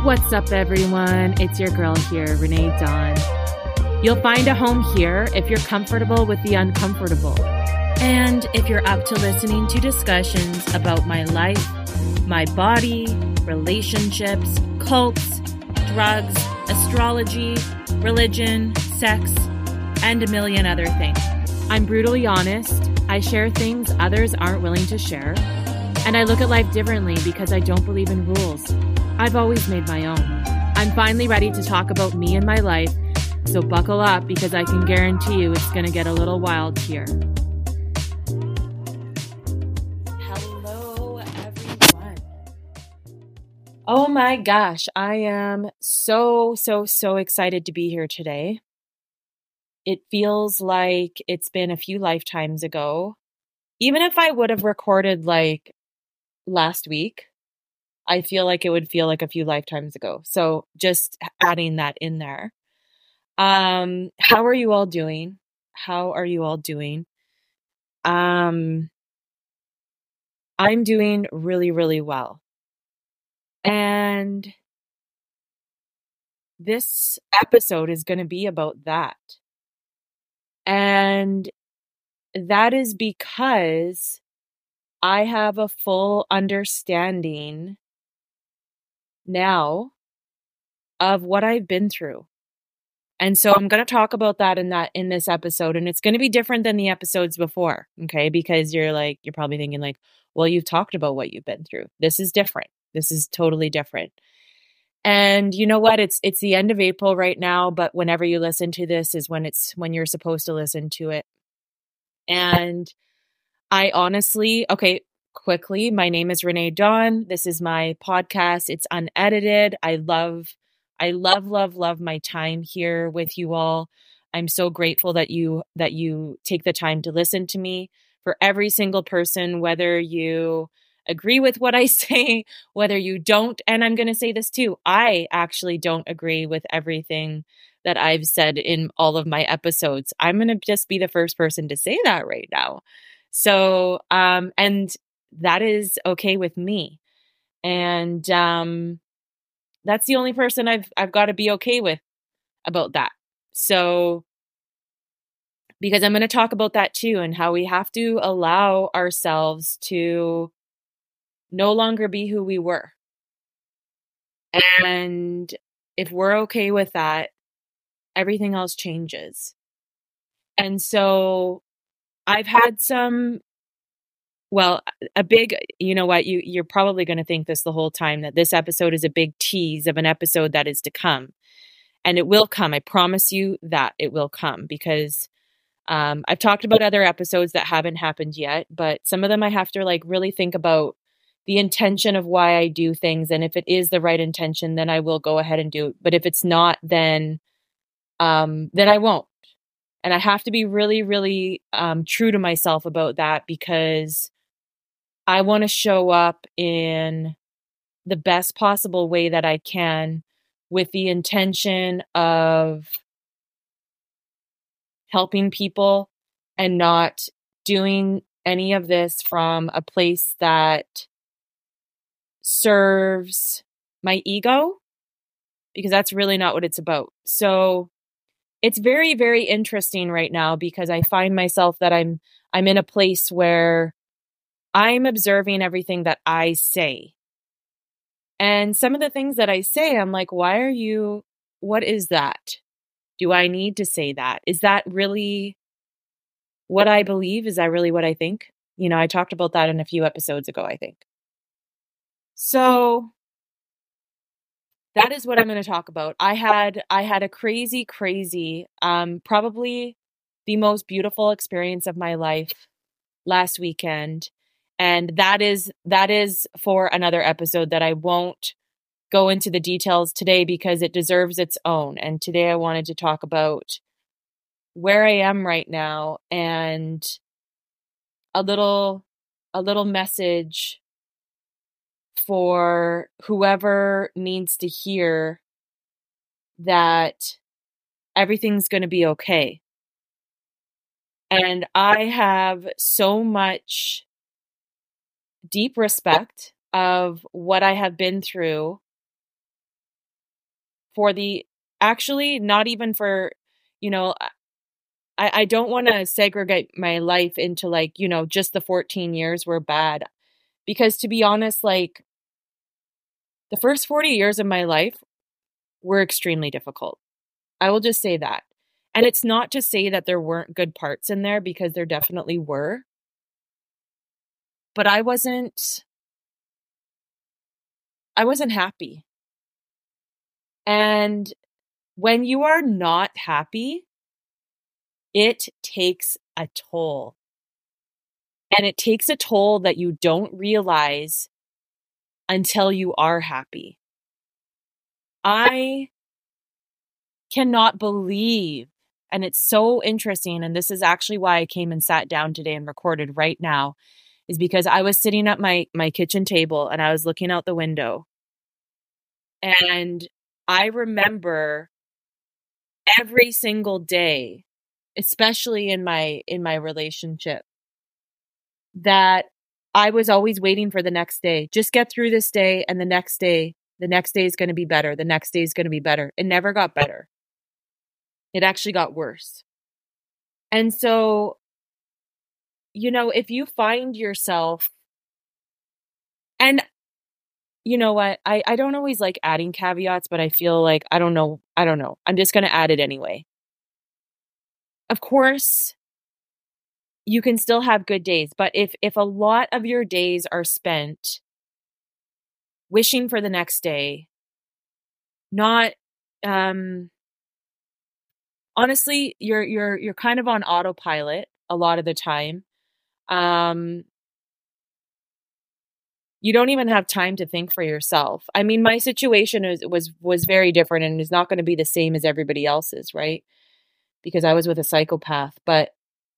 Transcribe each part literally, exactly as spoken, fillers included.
What's up, everyone? It's your girl here, Renee Dawn. You'll find a home here if you're comfortable with the uncomfortable. And if you're up to listening to discussions about my life, my body, relationships, cults, drugs, astrology, religion, sex, and a million other things. I'm brutally honest. I share things others aren't willing to share. And I look at life differently because I don't believe in rules. I've always made my own. I'm finally ready to talk about me and my life, so buckle up because I can guarantee you it's going to get a little wild here. Hello, everyone. Oh my gosh, I am so, so, so excited to be here today. It feels like it's been a few lifetimes ago. Even if I would have recorded like last week, I feel like it would feel like a few lifetimes ago. So just adding that in there. Um, how are you all doing? How are you all doing? Um, I'm doing really, really well. And this episode is going to be about that. And that is because I have a full understanding now of what I've been through. And so I'm going to talk about that in that in this episode, and it's going to be different than the episodes before, okay? Because you're like you're probably thinking like, well, you've talked about what you've been through. This is different. This is totally different. And you know what? It's it's the end of April right now, but whenever you listen to this is when it's when you're supposed to listen to it. And I honestly, okay, quickly, my name is Renee Dawn. This is my podcast. It's unedited. I love, I love, love, love my time here with you all. I'm so grateful that you, that you take the time to listen to me. For every single person, whether you agree with what I say, whether you don't, and I'm going to say this too, I actually don't agree with everything that I've said in all of my episodes. I'm going to just be the first person to say that right now. So, um, and that is okay with me. And, um, that's the only person I've, I've got to be okay with about that. So, because I'm going to talk about that too, and how we have to allow ourselves to no longer be who we were. And if we're okay with that, everything else changes. And so I've had some Well, a big, you know what, you, you're probably going to think this the whole time, that this episode is a big tease of an episode that is to come. And it will come. I promise you that it will come, because um, I've talked about other episodes that haven't happened yet, but some of them I have to like really think about the intention of why I do things. And if it is the right intention, then I will go ahead and do it. But if it's not, then, um, then I won't. And I have to be really, really um, true to myself about that, because I want to show up in the best possible way that I can, with the intention of helping people and not doing any of this from a place that serves my ego, because that's really not what it's about. So it's very, very interesting right now, because I find myself that I'm I'm in a place where I'm observing everything that I say. And some of the things that I say, I'm like, why are you, what is that? Do I need to say that? Is that really what I believe? Is that really what I think? You know, I talked about that in a few episodes ago, I think. So that is what I'm going to talk about. I had, I had a crazy, crazy, um, probably the most beautiful experience of my life last weekend. And that is, that is for another episode that I won't go into the details today, because it deserves its own. And today I wanted to talk about where I am right now, and a little, a little message for whoever needs to hear that everything's going to be okay. And I have so much deep respect of what I have been through for the, actually, not even for, you know, I, I don't want to segregate my life into like, you know, just the fourteen years were bad. Because to be honest, like the first forty years of my life were extremely difficult. I will just say that. And it's not to say that there weren't good parts in there, because there definitely were. But I wasn't, I wasn't happy. And when you are not happy, it takes a toll. And it takes a toll that you don't realize until you are happy. I cannot believe, and it's so interesting, and this is actually why I came and sat down today and recorded right now, is because I was sitting at my, my kitchen table and I was looking out the window. And I remember every single day, especially in my in my relationship, that I was always waiting for the next day. Just get through this day, and the next day, the next day is going to be better. The next day is going to be better. It never got better. It actually got worse. And so, you know, if you find yourself, and you know what, I, I don't always like adding caveats, but I feel like, I don't know, I don't know. I'm just going to add it anyway. Of course, you can still have good days, but if if a lot of your days are spent wishing for the next day, not um honestly, you're you're you're kind of on autopilot a lot of the time. Um you don't even have time to think for yourself. I mean, my situation is, was was very different and is not going to be the same as everybody else's, right? Because I was with a psychopath, but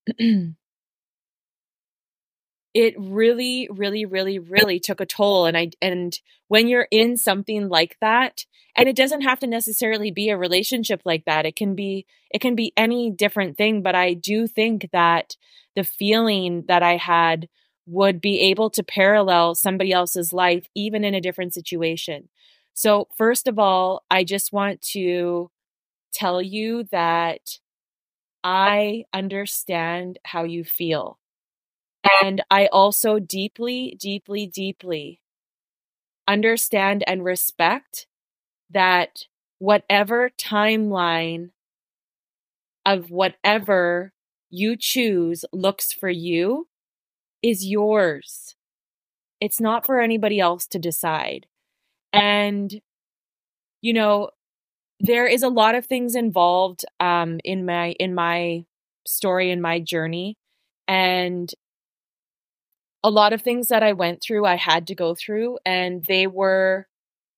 it really, really, really, really took a toll. And I, and when you're in something like that, and it doesn't have to necessarily be a relationship like that, it can be, it can be any different thing. But I do think that the feeling that I had would be able to parallel somebody else's life, even in a different situation. So first of all, I just want to tell you that I understand how you feel. And I also deeply, deeply, deeply understand and respect that whatever timeline of whatever you choose looks for you is yours. It's not for anybody else to decide. And, you know, there is a lot of things involved um, in my in my story, in my journey. And a lot of things that I went through, I had to go through, and they were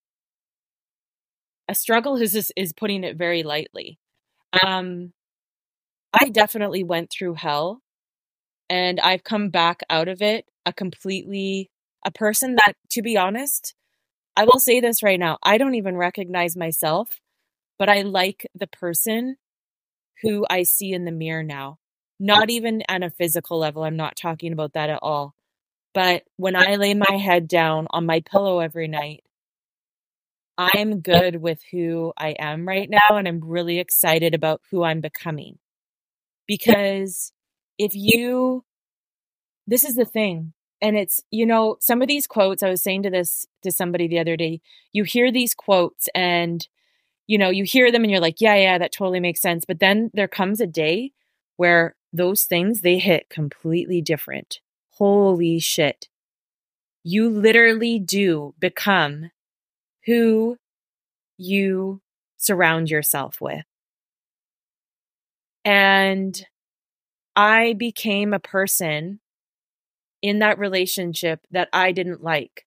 a struggle is is, is putting it very lightly. Um, I definitely went through hell, and I've come back out of it a completely, a person that, to be honest, I will say this right now, I don't even recognize myself, but I like the person who I see in the mirror now. Not even on a physical level. I'm not talking about that at all. But when I lay my head down on my pillow every night, I'm good with who I am right now, and I'm really excited about who I'm becoming. Because if you, this is the thing, and it's, you know, some of these quotes, I was saying to this to somebody the other day, you hear these quotes and, you know, you hear them and you're like, yeah, yeah, that totally makes sense. But then there comes a day where those things, they hit completely different. Holy shit. You literally do become who you surround yourself with. And I became a person in that relationship that I didn't like.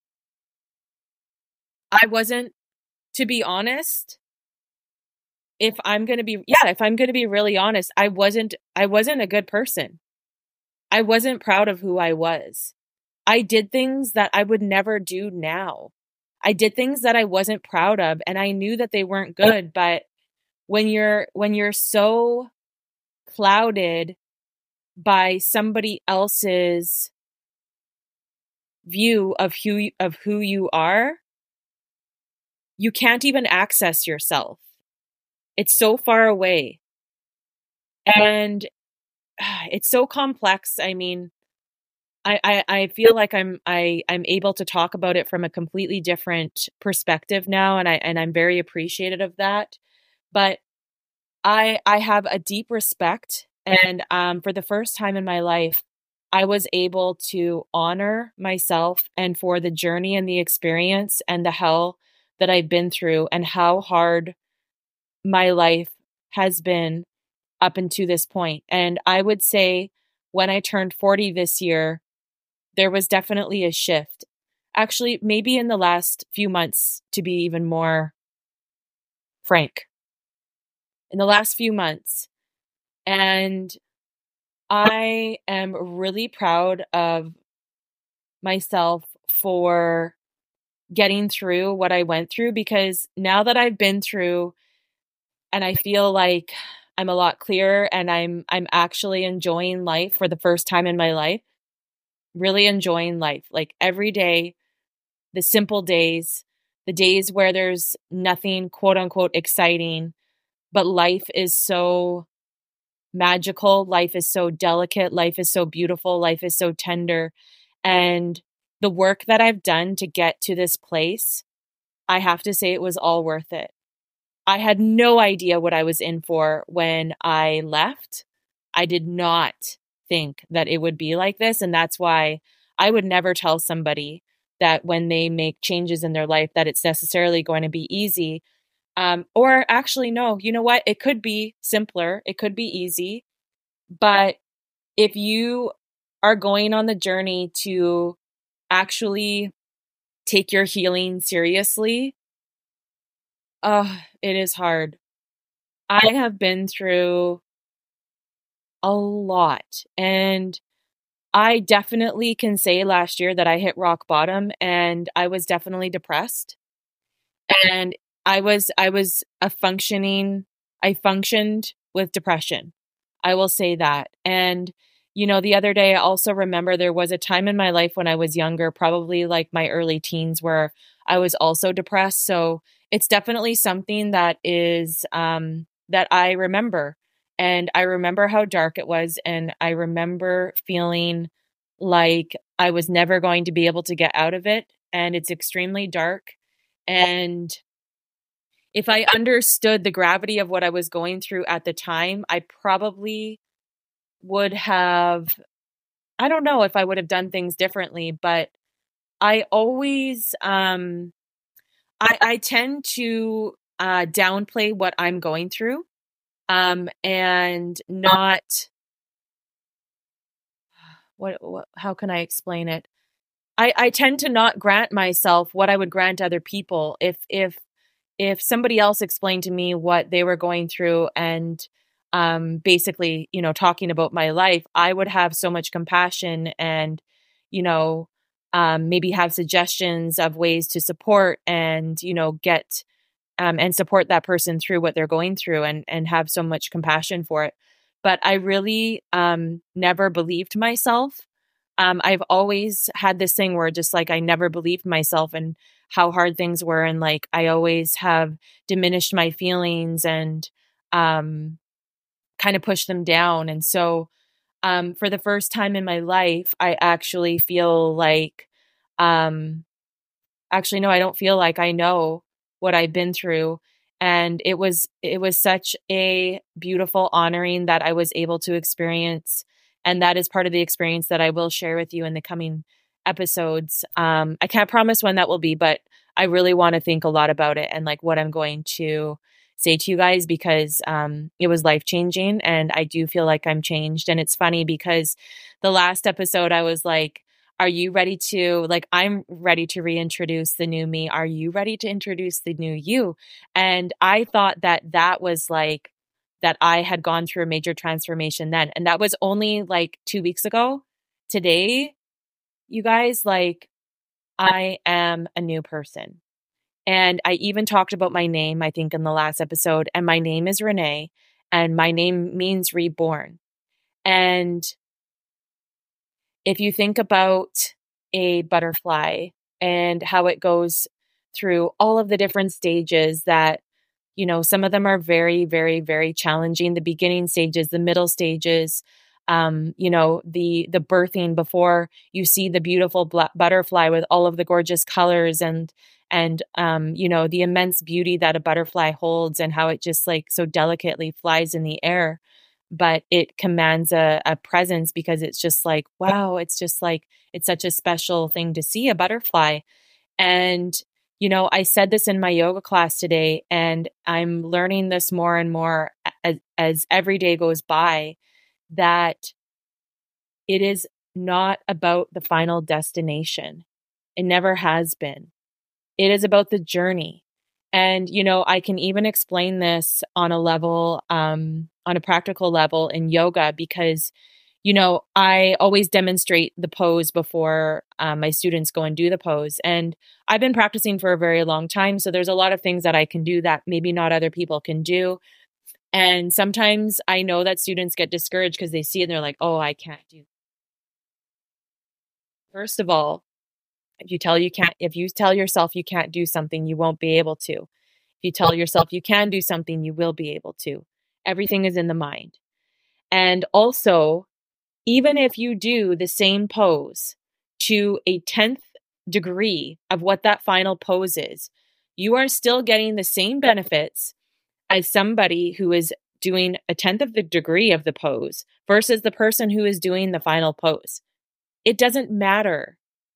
I wasn't, to be honest, if I'm going to be, yeah, if I'm going to be really honest, I wasn't, I wasn't a good person. I wasn't proud of who I was. I did things that I would never do now. I did things that I wasn't proud of, and I knew that they weren't good. But when you're, when you're so clouded by somebody else's view of who, of who you are, you can't even access yourself. It's so far away. And it's so complex. I mean, I, I, I feel like I'm I I'm able to talk about it from a completely different perspective now, and I and I'm very appreciative of that. But I I have a deep respect, and um, for the first time in my life, I was able to honor myself and for the journey and the experience and the hell that I've been through and how hard my life has been up until this point. And I would say when I turned forty this year, there was definitely a shift. Actually, maybe in the last few months, to be even more frank, in the last few months. And I am really proud of myself for getting through what I went through, because now that I've been through and I feel like I'm a lot clearer and I'm I'm actually enjoying life for the first time in my life, really enjoying life. Like every day, the simple days, the days where there's nothing quote unquote exciting, but life is so magical, life is so delicate, life is so beautiful, life is so tender. And the work that I've done to get to this place, I have to say it was all worth it. I had no idea what I was in for when I left. I did not think that it would be like this. And that's why I would never tell somebody that when they make changes in their life that it's necessarily going to be easy. Um, or actually, no, you know what? It could be simpler. It could be easy. But if you are going on the journey to actually take your healing seriously, uh, it is hard. I have been through a lot, and I definitely can say last year that I hit rock bottom and I was definitely depressed. And I was I was a functioning I functioned with depression. I will say that. And you know, the other day I also remember there was a time in my life when I was younger, probably like my early teens, where I was also depressed. So it's definitely something that is um that I remember. And I remember how dark it was, and I remember feeling like I was never going to be able to get out of it, and it's extremely dark. And if I understood the gravity of what I was going through at the time, I probably would have, I don't know if I would have done things differently, but I always, um, I, I tend to uh, downplay what I'm going through, um, and not, what, what, how can I explain it? I, I tend to not grant myself what I would grant other people. If, if, if somebody else explained to me what they were going through and um, basically, you know, talking about my life, I would have so much compassion and, you know, um, maybe have suggestions of ways to support and, you know, get um, and support that person through what they're going through, and, and have so much compassion for it. But I really um, never believed myself. Um, I've always had this thing where just like I never believed myself and how hard things were. And like I always have diminished my feelings and um, kind of pushed them down. And so um, for the first time in my life, I actually feel like, um, actually, no, I don't feel like I know what I've been through. And it was, it was such a beautiful honoring that I was able to experience. And that is part of the experience that I will share with you in the coming episodes. Um, I can't promise when that will be, but I really want to think a lot about it and like what I'm going to say to you guys, because um, it was life changing and I do feel like I'm changed. And it's funny because the last episode I was like, are you ready to, like, I'm ready to reintroduce the new me. Are you ready to introduce the new you? And I thought that that was like, that I had gone through a major transformation then. And that was only like two weeks ago. Today, you guys, like, I am a new person. And I even talked about my name, I think, in the last episode. And my name is Renee, and my name means reborn. And if you think about a butterfly and how it goes through all of the different stages that, you know, some of them are very, very, very challenging. The beginning stages, the middle stages, um, you know, the the birthing before you see the beautiful bl- butterfly with all of the gorgeous colors and and um, you know, the immense beauty that a butterfly holds and how it just like so delicately flies in the air, but it commands a, a presence because it's just like, wow, it's just like it's such a special thing to see a butterfly. And, you know, I said this in my yoga class today, and I'm learning this more and more as, as every day goes by, that it is not about the final destination. It never has been. It is about the journey. And, you know, I can even explain this on a level, um, on a practical level in yoga, because, you know, I always demonstrate the pose before um, my students go and do the pose. And I've been practicing for a very long time. So there's a lot of things that I can do that maybe not other people can do. And sometimes I know that students get discouraged because they see it and they're like, oh, I can't do. First of all, if you tell you can't, if you tell yourself you can't do something, you won't be able to. If you tell yourself you can do something, you will be able to. Everything is in the mind. And also, even if you do the same pose to a tenth degree of what that final pose is, you are still getting the same benefits as somebody who is doing a tenth of the degree of the pose versus the person who is doing the final pose. It doesn't matter.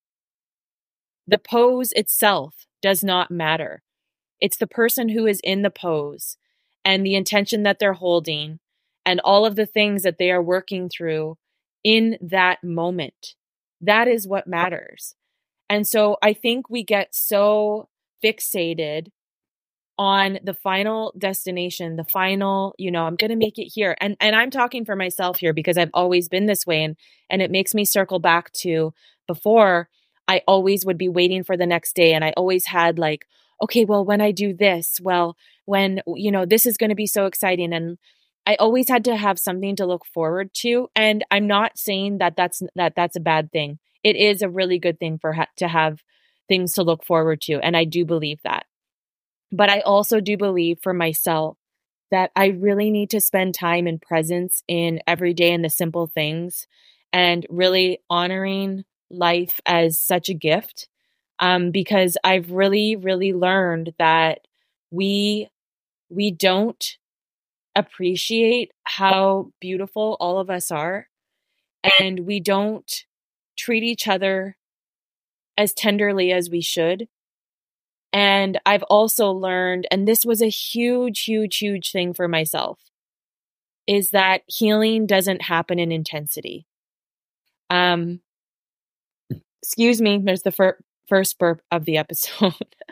The pose itself does not matter. It's the person who is in the pose and the intention that they're holding and all of the things that they are working through in that moment. That is what matters. And so I think we get so fixated on the final destination, the final, you know, I'm going to make it here. And and I'm talking for myself here because I've always been this way. And, and it makes me circle back to before. I always would be waiting for the next day. And I always had like, okay, well, when I do this, well, when, you know, this is going to be so exciting. And I always had to have something to look forward to. And I'm not saying that that's, that that's a bad thing. It is a really good thing for ha- to have things to look forward to. And I do believe that. But I also do believe for myself that I really need to spend time and presence in every day in the simple things and really honoring life as such a gift. Um, because I've really, really learned that we we don't appreciate how beautiful all of us are, and we don't treat each other as tenderly as we should. And I've also learned, and this was a huge, huge, huge thing for myself, is that healing doesn't happen in intensity. Um, excuse me, there's the fir- first burp of the episode.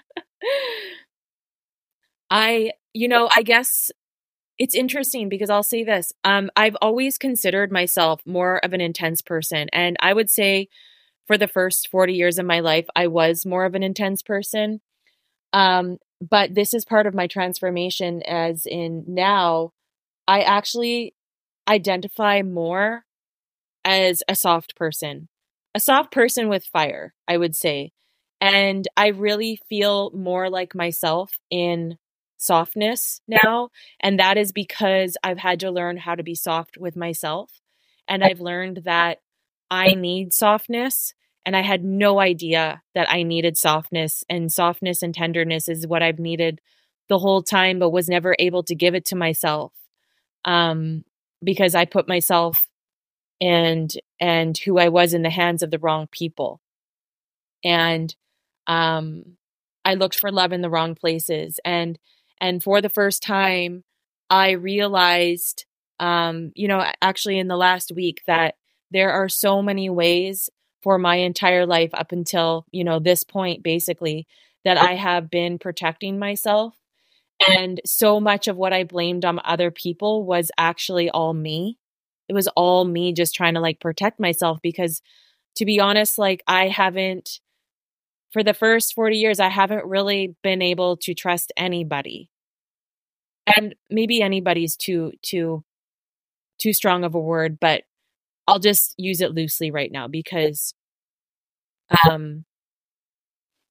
I, you know, I guess it's interesting because I'll say this. Um, I've always considered myself more of an intense person. And I would say for the first forty years of my life, I was more of an intense person. Um, but this is part of my transformation, as in now I actually identify more as a soft person, a soft person with fire, I would say. And I really feel more like myself in softness now. And that is because I've had to learn how to be soft with myself. And I've learned that I need softness. And I had no idea that I needed softness, and softness and tenderness is what I've needed the whole time, but was never able to give it to myself. Um, because I put myself and, and who I was in the hands of the wrong people. And, um, I looked for love in the wrong places. And, and for the first time, I realized, um, you know, actually in the last week, that there are so many ways for my entire life up until, you know, this point, basically, that I have been protecting myself. And so much of what I blamed on other people was actually all me. It was all me just trying to like protect myself because, to be honest, like I haven't, for the first forty years, I haven't really been able to trust anybody. And maybe anybody's too, too, too strong of a word, but I'll just use it loosely right now because, um,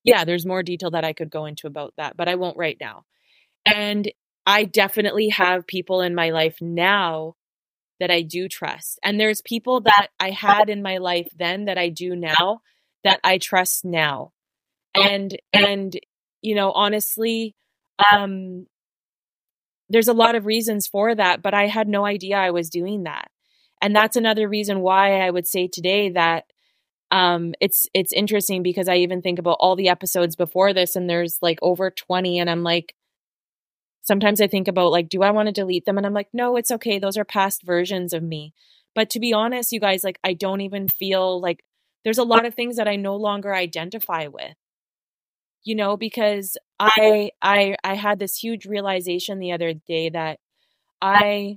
yeah, there's more detail that I could go into about that, but I won't right now. And I definitely have people in my life now that I do trust. And there's people that I had in my life then that I do now that I trust now. And, and, you know, honestly, um, there's a lot of reasons for that, but I had no idea I was doing that. And that's another reason why I would say today that um, it's it's interesting, because I even think about all the episodes before this, and there's like over twenty, and I'm like, sometimes I think about like, do I want to delete them? And I'm like, no, it's okay. Those are past versions of me. But to be honest, you guys, like, I don't even feel like there's a lot of things that I no longer identify with, you know, because I I I had this huge realization the other day that I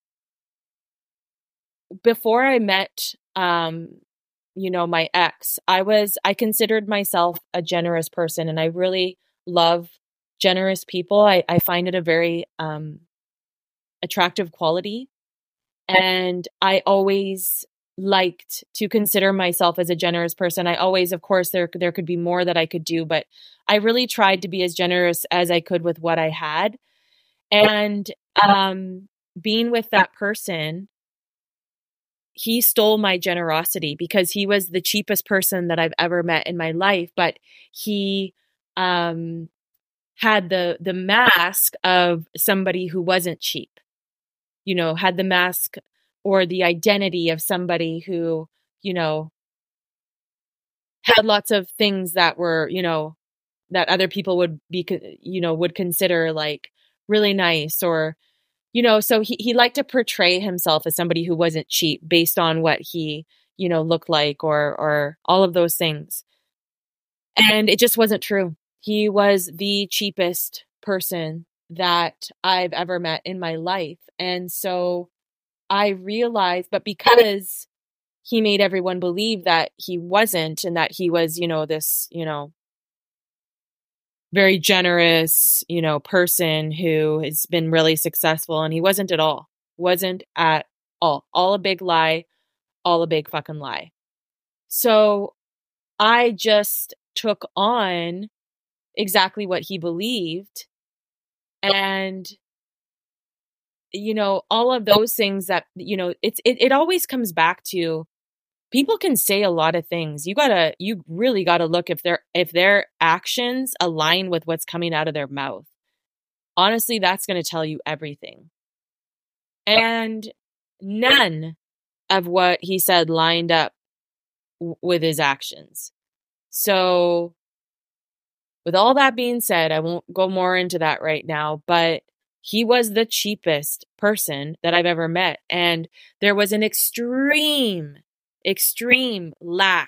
before I met um you know, my ex, I was, I considered myself a generous person, and I really love generous people. I, I find it a very um, attractive quality. And I always liked to consider myself as a generous person. I always, of course, there, there could be more that I could do, but I really tried to be as generous as I could with what I had. And um, being with that person, he stole my generosity because he was the cheapest person that I've ever met in my life, but he um, had the the mask of somebody who wasn't cheap, you know, had the mask or the identity of somebody who, you know, had lots of things that were, you know, that other people would be, you know, would consider like really nice, or you know, so he, he liked to portray himself as somebody who wasn't cheap based on what he, you know, looked like, or or all of those things. And it just wasn't true. He was the cheapest person that I've ever met in my life. And so I realized, but because he made everyone believe that he wasn't, and that he was, you know, this, you know, very generous, you know, person who has been really successful, and he wasn't at all. Wasn't at all. All a big lie, all a big fucking lie. So I just took on exactly what he believed. And, you know, all of those things that, you know, it's, it, it always comes back to, people can say a lot of things. You gotta, you really gotta look if their, if their actions align with what's coming out of their mouth. Honestly, that's going to tell you everything. And none of what he said lined up w- with his actions. So with all that being said, I won't go more into that right now, but he was the cheapest person that I've ever met. And there was an extreme, extreme lack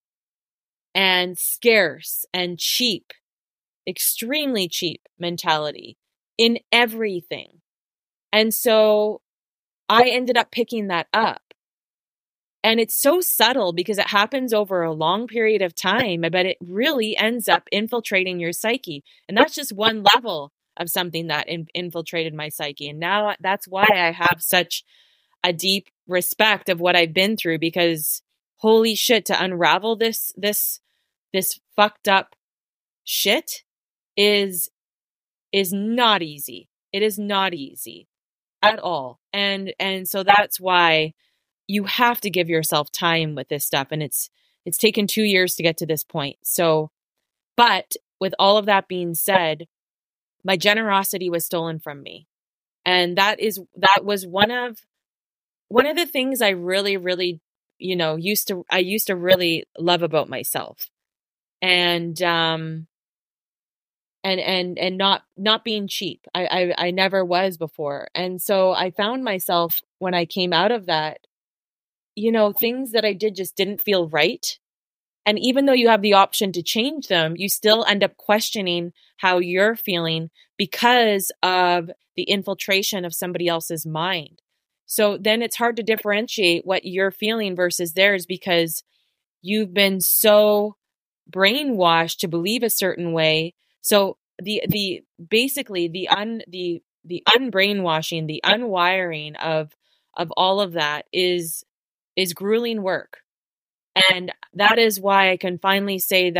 and scarce and cheap, extremely cheap mentality in everything. And so I ended up picking that up. And it's so subtle because it happens over a long period of time, but it really ends up infiltrating your psyche. And that's just one level of something that in- infiltrated my psyche. And now that's why I have such a deep respect of what I've been through, because holy shit, to unravel this, this, this fucked up shit is, is not easy. It is not easy at all. And, and so that's why you have to give yourself time with this stuff. And it's, it's taken two years to get to this point. So, but with all of that being said, my generosity was stolen from me. And that is, that was one of, one of the things I really, really, you know, used to, I used to really love about myself. And, um, and, and, and not, not being cheap. I, I, I never was before. And so I found myself when I came out of that, you know, things that I did just didn't feel right. And even though you have the option to change them, you still end up questioning how you're feeling because of the infiltration of somebody else's mind. So then it's hard to differentiate what you're feeling versus theirs, because you've been so brainwashed to believe a certain way. So the the basically the un the the unbrainwashing, the unwiring of of all of that is is grueling work. And that is why I can finally say that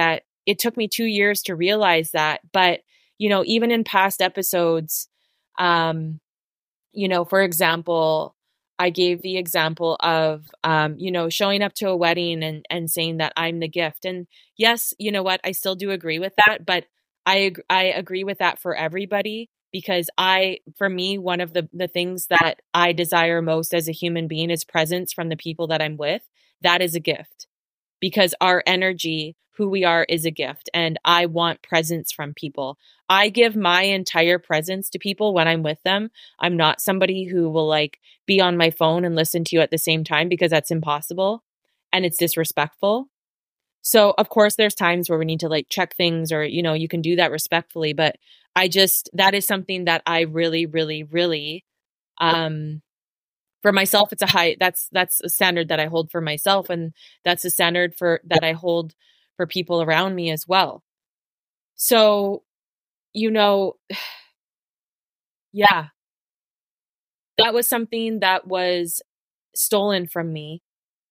it took me two years to realize that. But, you know, even in past episodes, um, you know, for example, I gave the example of, um, you know, showing up to a wedding and, and saying that I'm the gift. And yes, you know what, I still do agree with that, but I, I agree with that for everybody, because I, for me, one of the, the things that I desire most as a human being is presence from the people that I'm with. That is a gift, because our energy, who we are, is a gift. And I want presence from people. I give my entire presence to people when I'm with them. I'm not somebody who will like be on my phone and listen to you at the same time, because that's impossible and it's disrespectful. So of course there's times where we need to like check things, or, you know, you can do that respectfully. But I just, that is something that I really, really, really, um, for myself, it's a high, that's, that's a standard that I hold for myself. And that's a standard for, that I hold for people around me as well. So, you know, yeah, that was something that was stolen from me.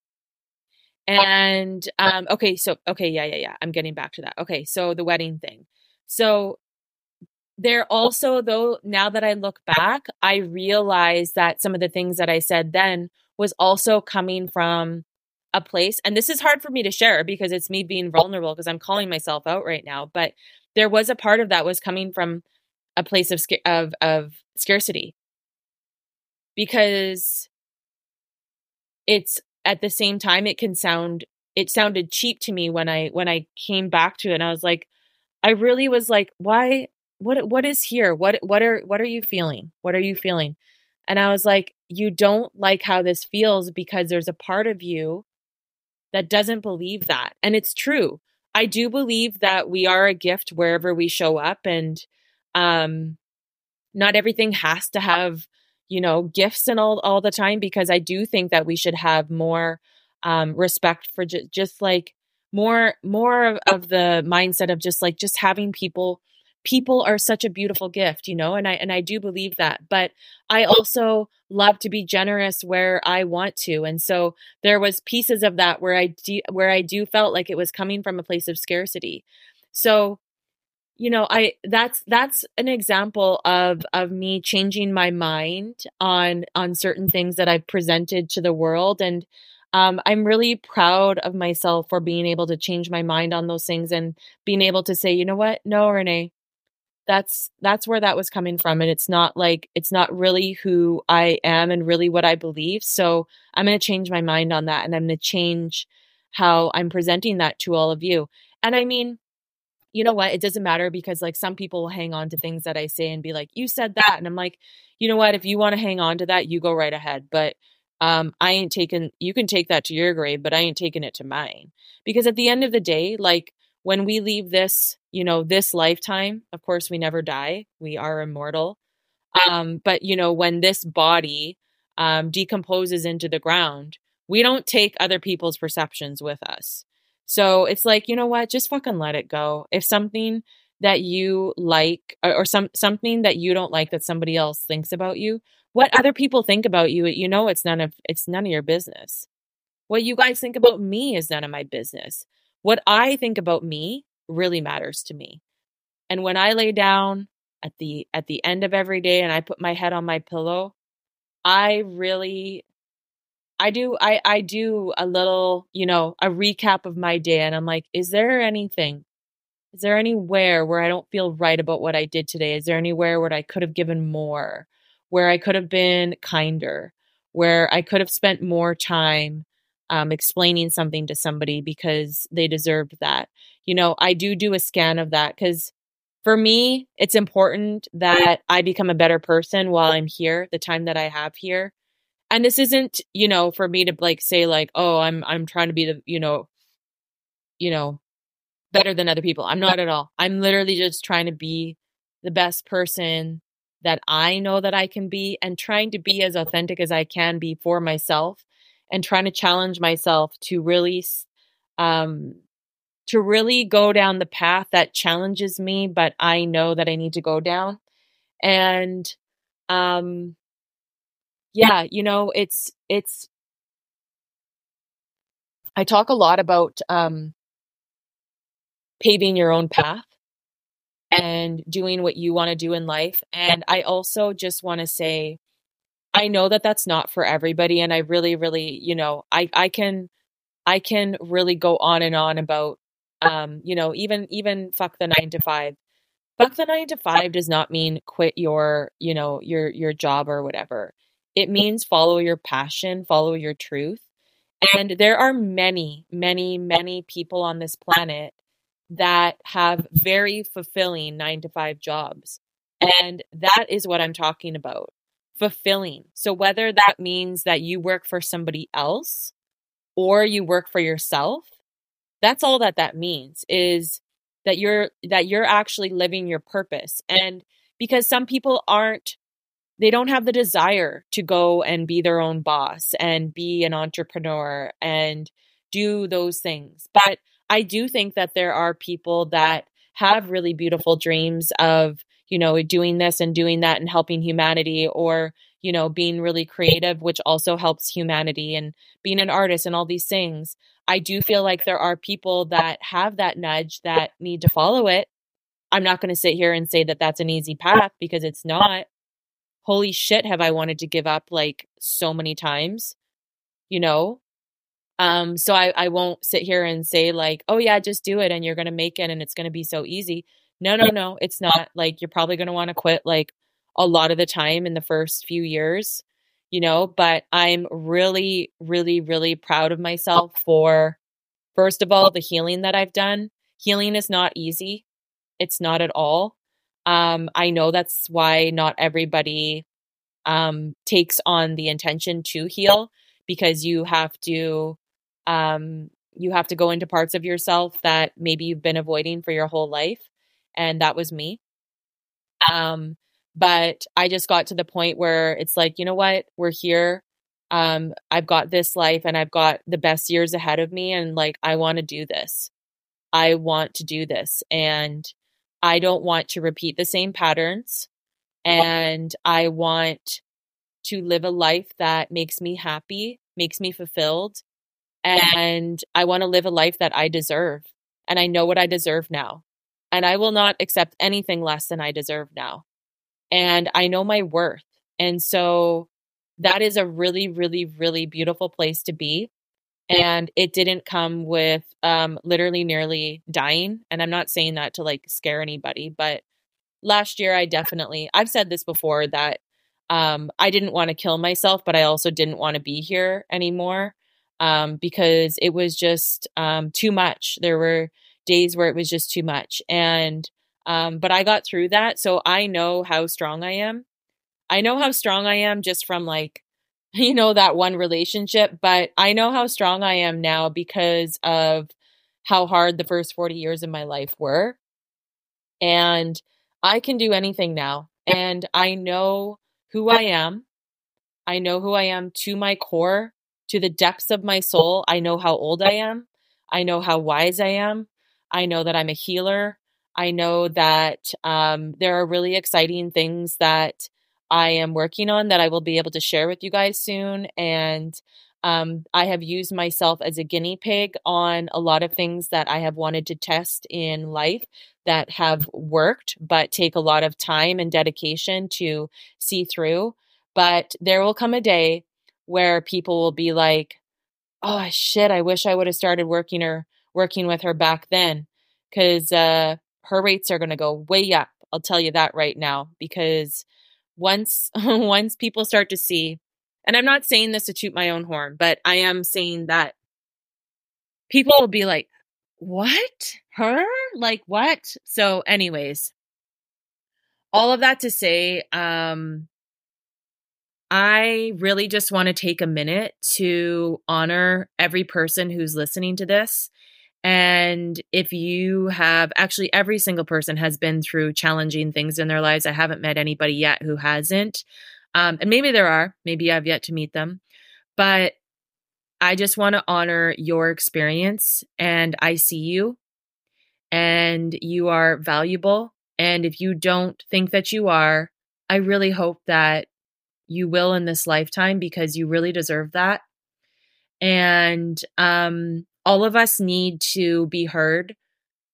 And, um, okay, so, okay, yeah, yeah, yeah. I'm getting back to that. Okay. So the wedding thing. So there also, though, now that I look back, I realize that some of the things that I said then was also coming from a place, and this is hard for me to share because it's me being vulnerable, because I'm calling myself out right now, but there was a part of that was coming from a place of, of, of scarcity, because it's, at the same time, it can sound, it sounded cheap to me when I, when I came back to it, and I was like, I really was like, why, what, what is here? What, what are, what are you feeling? What are you feeling? And I was like, you don't like how this feels because there's a part of you that doesn't believe that. And it's true. I do believe that we are a gift wherever we show up, and, um, not everything has to have, you know, gifts and all, all the time, because I do think that we should have more, um, respect for ju- just like more, more of, of the mindset of just like, just having people, people are such a beautiful gift, you know, and I, and I do believe that, but I also love to be generous where I want to. And so there was pieces of that where I do, where I do felt like it was coming from a place of scarcity. So, you know, I, that's, that's an example of, of me changing my mind on, on certain things that I've presented to the world. And, um, I'm really proud of myself for being able to change my mind on those things and being able to say, you know what? No, Renee, that's, that's where that was coming from. And it's not like, it's not really who I am and really what I believe. So I'm going to change my mind on that. And I'm going to change how I'm presenting that to all of you. And I mean, you know what? It doesn't matter, because like some people will hang on to things that I say and be like, you said that. And I'm like, you know what? If you want to hang on to that, you go right ahead. But um, I ain't taking, you can take that to your grave, but I ain't taking it to mine. Because at the end of the day, like when we leave this, you know, this lifetime, of course, we never die. We are immortal. Um, but you know, when this body um, decomposes into the ground, we don't take other people's perceptions with us. So it's like, you know what, just fucking let it go. If something that you like, or, or some, something that you don't like that somebody else thinks about you, what other people think about you, you know, it's none of, it's none of your business. What you guys think about me is none of my business. What I think about me really matters to me. And when I lay down at the, at the end of every day and I put my head on my pillow, I really, I do, I, I do a little, you know, a recap of my day, and I'm like, is there anything, is there anywhere where I don't feel right about what I did today? Is there anywhere where I could have given more, where I could have been kinder, where I could have spent more time um, explaining something to somebody because they deserved that? You know, I do do a scan of that, because for me, it's important that I become a better person while I'm here, the time that I have here. And this isn't, you know, for me to like say like, oh, I'm I'm trying to be the, you know, you know, better than other people. I'm not at all. I'm literally just trying to be the best person that I know that I can be, and trying to be as authentic as I can be for myself, and trying to challenge myself to really um to really go down the path that challenges me, but I know that I need to go down. And um yeah, you know, it's it's I talk a lot about um paving your own path and doing what you want to do in life. And I also just want to say, I know that that's not for everybody. And I really, really, you know, I, I can, I can really go on and on about, um, you know, even, even fuck the nine to five. Fuck the nine to five does not mean quit your, you know, your, your job or whatever. It means follow your passion, follow your truth. And there are many, many, many people on this planet that have very fulfilling nine to five jobs. And that is what I'm talking about. Fulfilling. So whether that means that you work for somebody else or you work for yourself, that's all that that means, is that you're that you're actually living your purpose. And because some people aren't, they don't have the desire to go and be their own boss and be an entrepreneur and do those things. But I do think that there are people that have really beautiful dreams of, you know, doing this and doing that and helping humanity, or, you know, being really creative, which also helps humanity, and being an artist and all these things. I do feel like there are people that have that nudge that need to follow it. I'm not going to sit here and say that that's an easy path, because it's not. Holy shit, have I wanted to give up like so many times, you know? Um, so I, I won't sit here and say like, oh yeah, just do it and you're going to make it and it's going to be so easy. No, no, no, it's not. Like, you're probably going to want to quit like a lot of the time in the first few years, you know, but I'm really, really, really proud of myself for, first of all, the healing that I've done. Healing is not easy. It's not at all. Um, I know that's why not everybody um, takes on the intention to heal, because you have to um, you have to go into parts of yourself that maybe you've been avoiding for your whole life, and that was me. Um, but I just got to the point where it's like, you know what, we're here. Um, I've got this life and I've got the best years ahead of me, and like, I want to do this. I want to do this, and I don't want to repeat the same patterns, and I want to live a life that makes me happy, makes me fulfilled, and I want to live a life that I deserve. And I know what I deserve now, and I will not accept anything less than I deserve now. And I know my worth. And so that is a really, really, really beautiful place to be. And it didn't come with um, literally nearly dying. And I'm not saying that to like scare anybody, but last year I definitely, I've said this before, that um, I didn't want to kill myself, but I also didn't want to be here anymore um, because it was just um, too much. There were days where it was just too much. And, um, but I got through that. So I know how strong I am. I know how strong I am just from like, you know, that one relationship, but I know how strong I am now because of how hard the first forty years of my life were. And I can do anything now. And I know who I am. I know who I am to my core, to the depths of my soul. I know how old I am. I know how wise I am. I know that I'm a healer. I know that um, there are really exciting things that I am working on that I will be able to share with you guys soon. And um, I have used myself as a guinea pig on a lot of things that I have wanted to test in life that have worked, but take a lot of time and dedication to see through. But there will come a day where people will be like, oh shit, I wish I would have started working or working with her back then, because uh, her rates are going to go way up. I'll tell you that right now, because once once people start to see, and I'm not saying this to toot my own horn, but I am saying that people will be like, what? Her? Like what? So anyways, all of that to say, um, I really just want to take a minute to honor every person who's listening to this. And if you have, actually, every single person has been through challenging things in their lives. I haven't met anybody yet who hasn't. Um, and maybe there are, maybe I've yet to meet them, but I just want to honor your experience, and I see you, and you are valuable. And if you don't think that you are, I really hope that you will in this lifetime, because you really deserve that. And um, all of us need to be heard.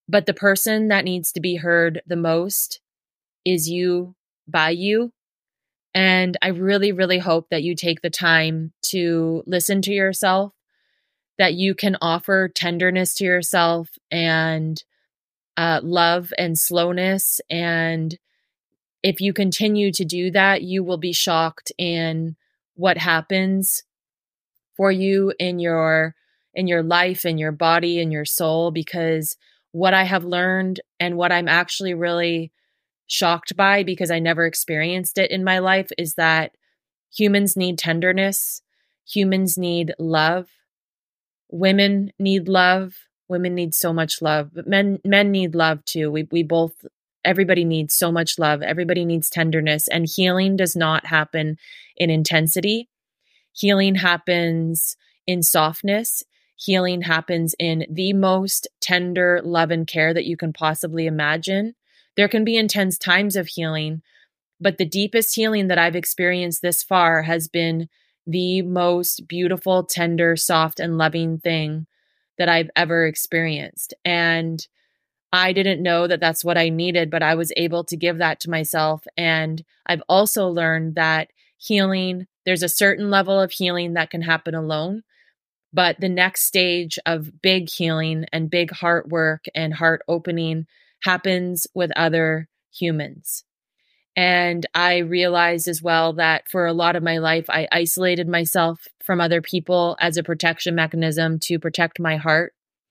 But the person that needs to be heard the most is you by you. And I really, really hope that you take the time to listen to yourself, that you can offer tenderness to yourself and uh, love and slowness. And if you continue to do that, you will be shocked in what happens for you in your in your life, in your body, in your soul. Because what I have learned and what I'm actually really shocked by, because I never experienced it in my life, is that humans need tenderness. Humans need love. Women need love. Women need so much love, but men men need love too. We we both everybody needs so much love. Everybody needs tenderness, and healing does not happen in intensity. Healing happens in softness. Healing happens in the most tender love and care that you can possibly imagine. There can be intense times of healing, but the deepest healing that I've experienced this far has been the most beautiful, tender, soft, and loving thing that I've ever experienced. And I didn't know that that's what I needed, but I was able to give that to myself. And I've also learned that healing, there's a certain level of healing that can happen alone. But the next stage of big healing and big heart work and heart opening happens with other humans. And I realized as well that for a lot of my life, I isolated myself from other people as a protection mechanism to protect my heart.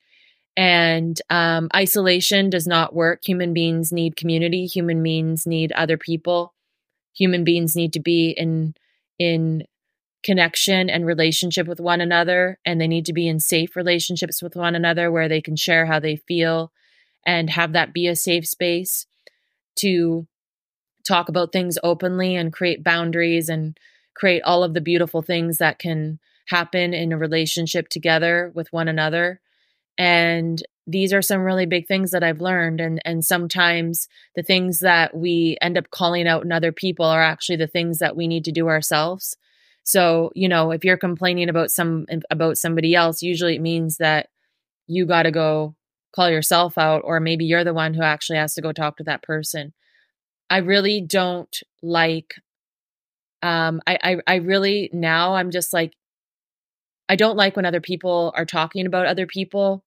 And um, isolation does not work. Human beings need community. Human beings need other people. Human beings need to be in in connection and relationship with one another, and they need to be in safe relationships with one another where they can share how they feel and have that be a safe space to talk about things openly and create boundaries and create all of the beautiful things that can happen in a relationship together with one another. And these are some really big things that I've learned. And, and sometimes the things that we end up calling out in other people are actually the things that we need to do ourselves. So, you know, if you're complaining about some, about somebody else, usually it means that you got to go call yourself out, or maybe you're the one who actually has to go talk to that person. I really don't like, um, I, I, I really, now I'm just like, I don't like when other people are talking about other people.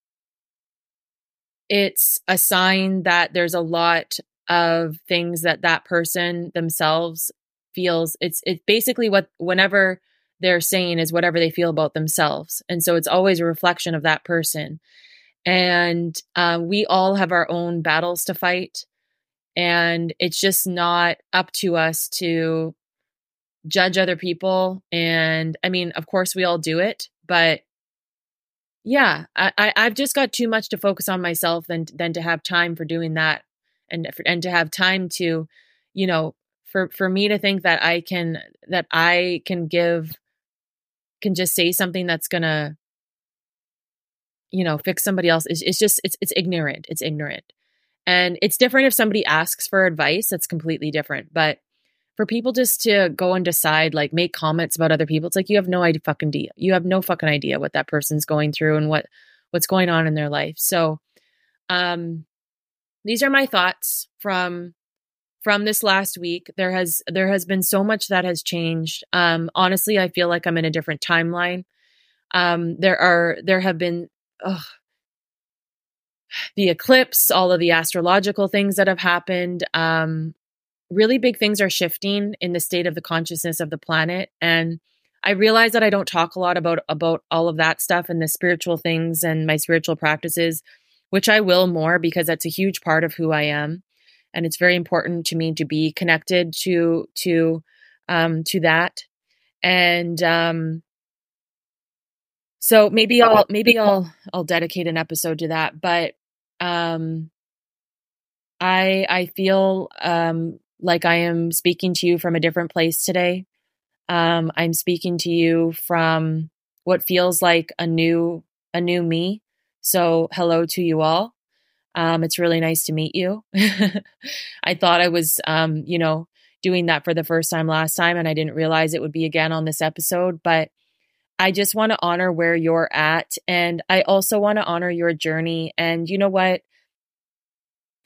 It's a sign that there's a lot of things that that person themselves feels. It's, it's basically what, whenever they're saying is whatever they feel about themselves. And so it's always a reflection of that person. And uh, we all have our own battles to fight. And it's just not up to us to judge other people. And I mean, of course we all do it, but yeah, I, I, I've just got too much to focus on myself than, than to have time for doing that. And, and to have time to, you know, for, for me to think that I can, that I can give, can just say something that's going to, you know, fix somebody else. It's, it's just, it's, it's ignorant. It's ignorant. And it's different if somebody asks for advice. That's completely different. But for people just to go and decide, like make comments about other people, it's like you have no idea fucking idea. You have no fucking idea what that person's going through and what what's going on in their life. So um these are my thoughts from from this last week. There has there has been so much that has changed. Um honestly, I feel like I'm in a different timeline. Um there are there have been ugh, the eclipse, all of the astrological things that have happened. Um really big things are shifting in the state of the consciousness of the planet. And I realize that I don't talk a lot about, about all of that stuff and the spiritual things and my spiritual practices, which I will more because that's a huge part of who I am. And it's very important to me to be connected to, to, um, to that. And, um, so maybe I'll, maybe I'll, I'll dedicate an episode to that. But, um, I, I feel, um, like I am speaking to you from a different place today. Um, I'm speaking to you from what feels like a new, a new me. So hello to you all. Um, it's really nice to meet you. I thought I was, um, you know, doing that for the first time last time, and I didn't realize it would be again on this episode, but I just want to honor where you're at. And I also want to honor your journey. And you know what?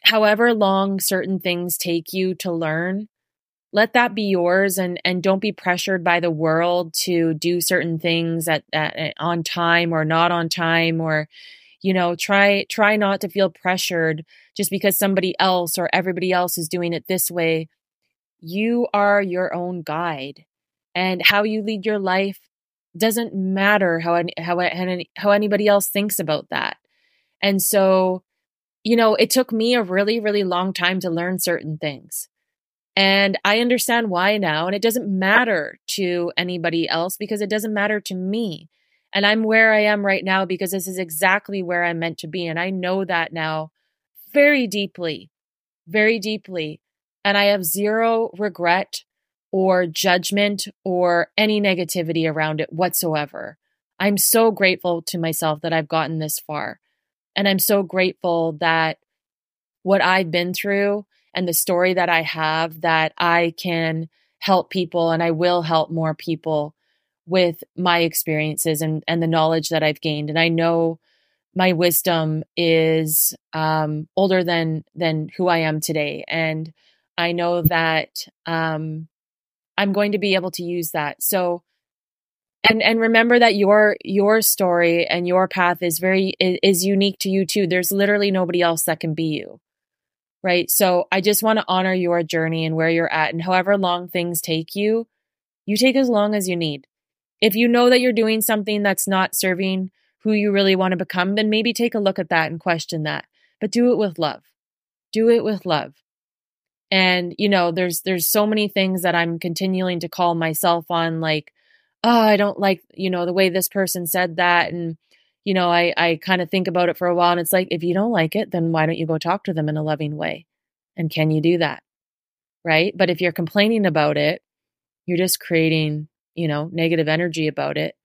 however long certain things take you to learn, let that be yours, and and don't be pressured by the world to do certain things at, at on time or not on time, or you know, try try not to feel pressured just because somebody else or everybody else is doing it this way. You are your own guide, and how you lead your life doesn't matter how any, how any, how anybody else thinks about that. And so, you know, it took me a really really long time to learn certain things. And I understand why now, and it doesn't matter to anybody else because it doesn't matter to me. And I'm where I am right now because this is exactly where I'm meant to be, and I know that now very deeply. Very deeply. And I have zero regret or judgment or any negativity around it whatsoever. I'm so grateful to myself that I've gotten this far. And I'm so grateful that what I've been through and the story that I have, that I can help people, and I will help more people with my experiences and, and the knowledge that I've gained. And I know my wisdom is um, older than than who I am today, and I know that um, I'm going to be able to use that. So, and and remember that your your story and your path is very is, is unique to you too. There's literally nobody else that can be you, right? So I just want to honor your journey and where you're at, and however long things take you, you take as long as you need. If you know that you're doing something that's not serving who you really want to become, then maybe take a look at that and question that. But do it with love. Do it with love. And, you know, there's there's so many things that I'm continuing to call myself on, like, oh, I don't like, you know, the way this person said that. And, you know, I, I kind of think about it for a while, and it's like, if you don't like it, then why don't you go talk to them in a loving way? And can you do that? Right? But if you're complaining about it, you're just creating, you know, negative energy about it.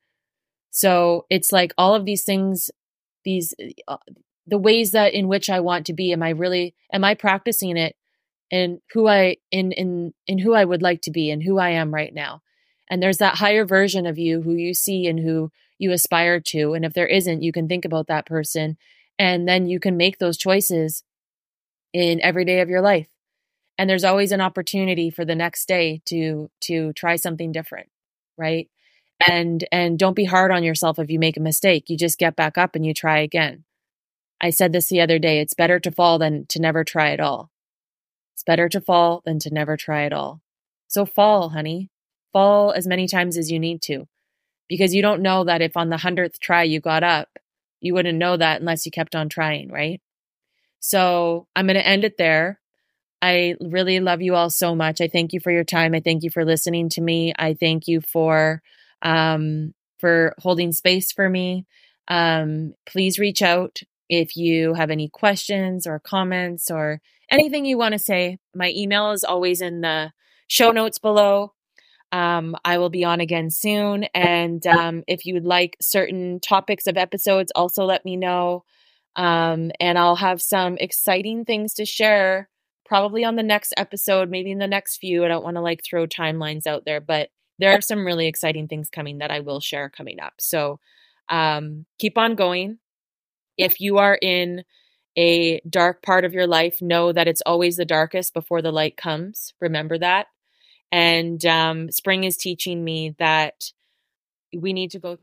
So it's like all of these things, these, uh, the ways that in which I want to be, am I really, am I practicing it in who I, in, in, in who I would like to be and who I am right now? And there's that higher version of you who you see and who you aspire to. And if there isn't, you can think about that person, and then you can make those choices in every day of your life. And there's always an opportunity for the next day to, to try something different. Right. And, and don't be hard on yourself if you make a mistake. You just get back up and you try again. I said this the other day, it's better to fall than to never try at all. It's better to fall than to never try at all. So fall, honey, fall as many times as you need to, because you don't know that if on the hundredth try you got up, you wouldn't know that unless you kept on trying. Right. So I'm going to end it there. I really love you all so much. I thank you for your time. I thank you for listening to me. I thank you for, um, for holding space for me. Um, please reach out if you have any questions or comments or anything you want to say. My email is always in the show notes below. Um, I will be on again soon. And um, if you would like certain topics of episodes, also let me know. Um, and I'll have some exciting things to share probably on the next episode, maybe in the next few. I don't want to like throw timelines out there, but there are some really exciting things coming that I will share coming up. So um, keep on going. If you are in a dark part of your life, know that it's always the darkest before the light comes. Remember that. And um, spring is teaching me that we need to go.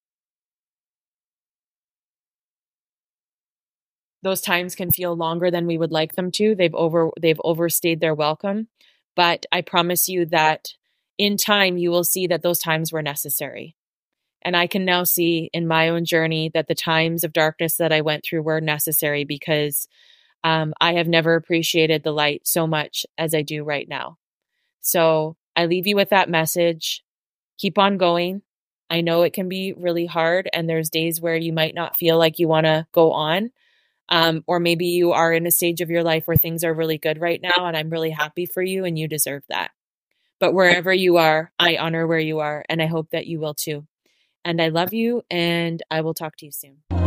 Those times can feel longer than we would like them to. They've over they've overstayed their welcome. But I promise you that in time, you will see that those times were necessary. And I can now see in my own journey that the times of darkness that I went through were necessary, because um, I have never appreciated the light so much as I do right now. So I leave you with that message. Keep on going. I know it can be really hard, and there's days where you might not feel like you want to go on. Um, or maybe you are in a stage of your life where things are really good right now, and I'm really happy for you, and you deserve that. But wherever you are, I honor where you are, and I hope that you will too. And I love you, and I will talk to you soon.